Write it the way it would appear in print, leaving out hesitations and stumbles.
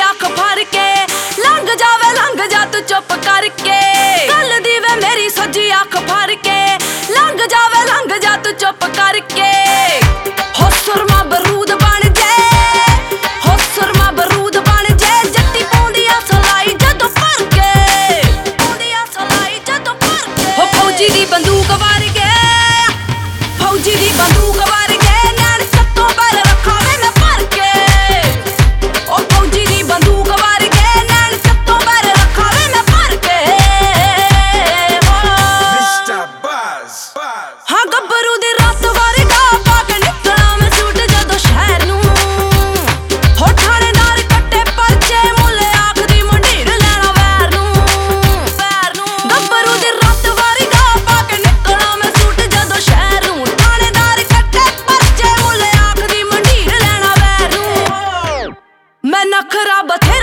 अख फड़ के लंघ जा तू चुप करके गल दी वे मेरी सजी अख फड़ के लंघ जा तू चुप करके हो सुरमा बरूद बन जे हो सुरमा बरूद बन जे जट्टी पौंदी सलाई जदों भर के पौंदी सलाई जदों भर के हो फौजी दी बंदूक वार के फौजी दी बंदूक वार के नैन सत्तों पर रखा वे मैं भर के ओ फौजी दी बंदूक वार के नैन सत्तों पर रखा वे मैं भर के Mr. Buzz. हाँ गब्बरू दी रात वर्गा पाके निकला मैं सूट जदों शहर नूं हो थानेदार कट्टे परचे मुल्ले आखदी मंडीर लैना वैर नूं गब्बरू दी रात वर्गा पाके निकला मैं सूट जदों शहर नूं थानेदार कट्टे परचे मुल्ले आखदी मंडीर लैना वैर नूं मैं नखरा बथे